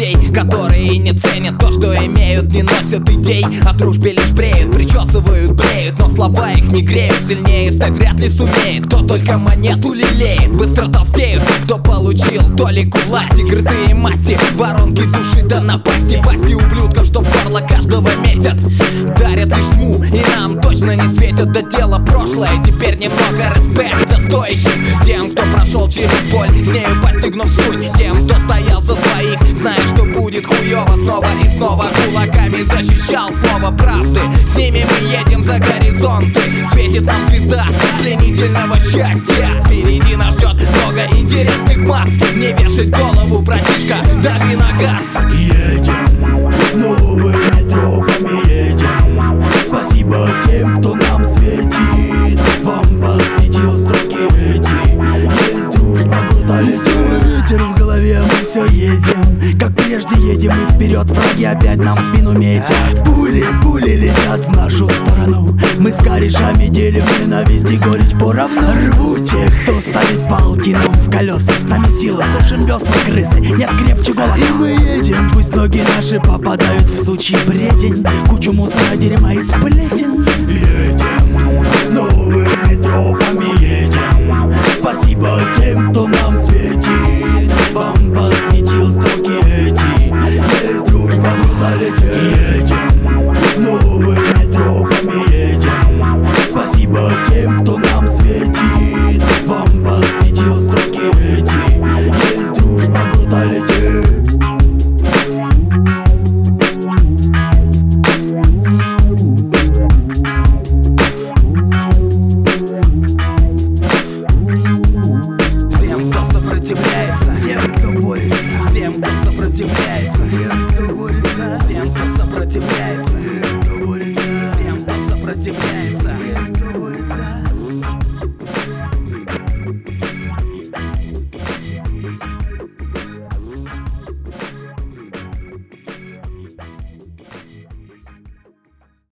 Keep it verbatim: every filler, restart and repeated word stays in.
людей, которые не ценят то, что имеют, не носят идей, о дружбе лишь бреют, причесывают, бреют, но слова их не греют. Сильнее стать вряд ли сумеет, кто только монету лелеет. Быстро толстеют, кто получил толику власти, крытые масти, воронки души да напасти, пасти ублюдков, что в горло каждого метят, дарят лишь тьму и нам точно не светят. До дела прошлое, теперь немного респекта стоящим тем, кто прошел через боль, с нею постигнув суть, тем, кто стоял за своих, зная, что будет хуёво, снова и снова кулаками защищал слово правды. С ними мы едем за горизонты, светит нам звезда пленительного счастья. Впереди нас ждет много интересных масс, не вешать голову, братишка, дави на газ. Едем, новыми тропами едем. Спасибо тем, кто нам светит. Вам посвятил строки эти. Есть дружба, бруталист, ветер в голове, мы все едем. Как прежде едем и вперед, враги опять нам в спину метят. Пули, пули летят в нашу сторону. Мы с корешами делим ненависть и горечь поровну. Рву тех, кто ставит палки нам в колеса. С нами сила, сушим весла крысы, нет крепче голос. И мы едем, пусть ноги наши попадают в сучий бредень, кучу мусора, дерьма и сплетен.